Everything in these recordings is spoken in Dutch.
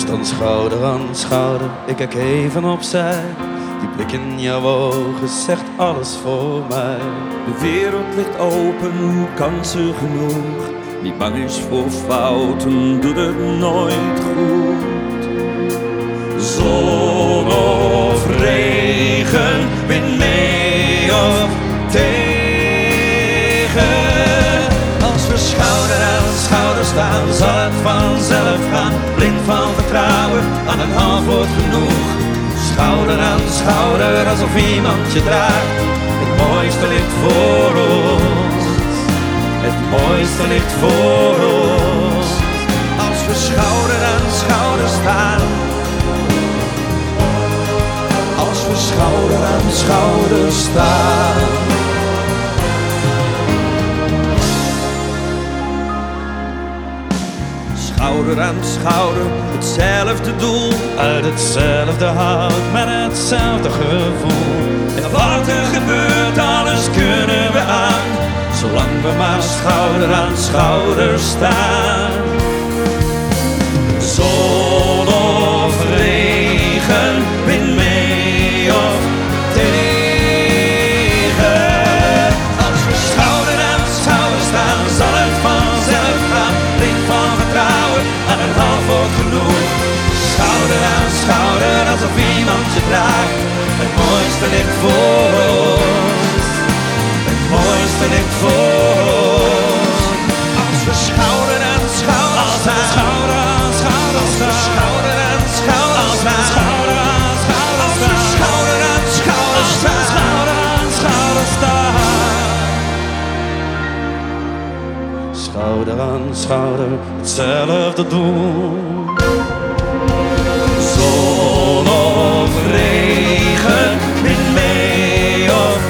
Dan schouder aan schouder, ik kijk even opzij. Die blik in jouw ogen zegt alles voor mij. De wereld ligt open, kansen genoeg. Wie bang is voor fouten, doet het nooit goed. Zon of regen, wind mee of tegen. Als we schouder aan schouder staan, zal het vanzelf gaan. Blind van vertrouwen, aan een half wordt genoeg. Schouder aan schouder, alsof iemand je draagt. Het mooiste ligt voor ons. Het mooiste ligt voor ons. Als we schouder aan schouder staan. Als we schouder aan schouder staan. Schouder aan schouder, hetzelfde doel. Uit hetzelfde hout, met hetzelfde gevoel. En wat er gebeurt, alles kunnen we aan. Zolang we maar schouder aan schouder staan. Zon of regen, wind mee of tegen. Als we schouder aan schouder staan, zal het vanzelf gaan. Blind van vertrouwen, aan een half wordt genoeg. Schouder aan schouder, alsof iemand je draagt. Het mooiste ligt voor ons. Het mooiste ligt voor ons. Als we schouder aan schouder staan. Schouder aan schouder staan. Schouder aan schouder staan. Schouder aan schouder staan. Schouder aan schouder staan. Schouder aan schouder staan. Schouder aan schouder, hetzelfde doel. Zon of regen, wind mee of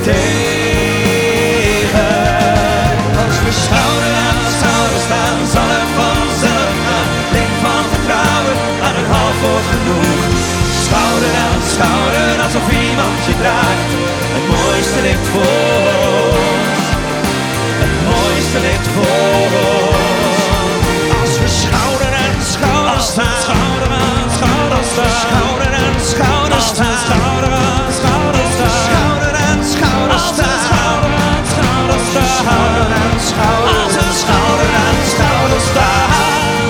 tegen. Als we schouder aan schouder staan, zal het vanzelf gaan. Blind van vertrouwen, aan een half wordt genoeg. Schouder aan schouder, alsof iemand je draagt. Het mooiste ligt voor ons. Het mooiste ligt voor ons. Als we schouder aan schouder staan. Schouder aan schouder staan. Schouder aan schouder staan. Schouder aan schouder staan. Schouder aan schouder staan. Schouder aan schouder staan. Schouder aan schouder. Als we schouder aan schouder staan.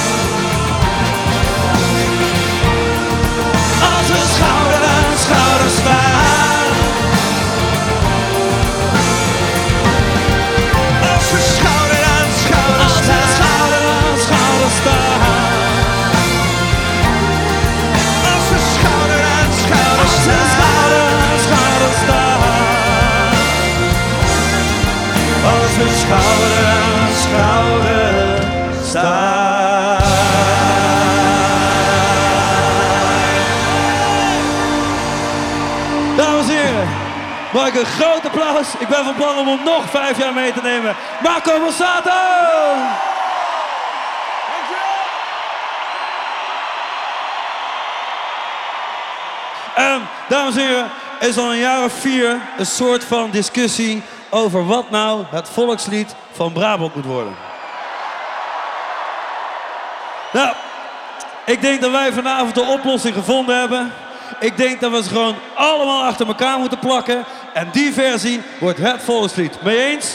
Als we schouder aan schouder staan. Als we schouder aan schouder staan. Schouder aan schouder staan. Als we schouder aan schouder staan. Schouder aan schouder staan. Als we schouder aan schouder staan. Dames en heren, mag ik een groot applaus? Ik ben van plan om hem nog 5 jaar mee te nemen. Marco Borsato! Dames en heren, er is al een jaar of 4 een soort van discussie over wat nou het volkslied van Brabant moet worden. Nou, ik denk dat wij vanavond de oplossing gevonden hebben. Ik denk dat we ze gewoon allemaal achter elkaar moeten plakken. En die versie wordt het volkslied. Mee eens?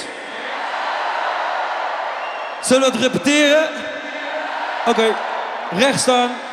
Zullen we het repeteren? Oké, rechts staan.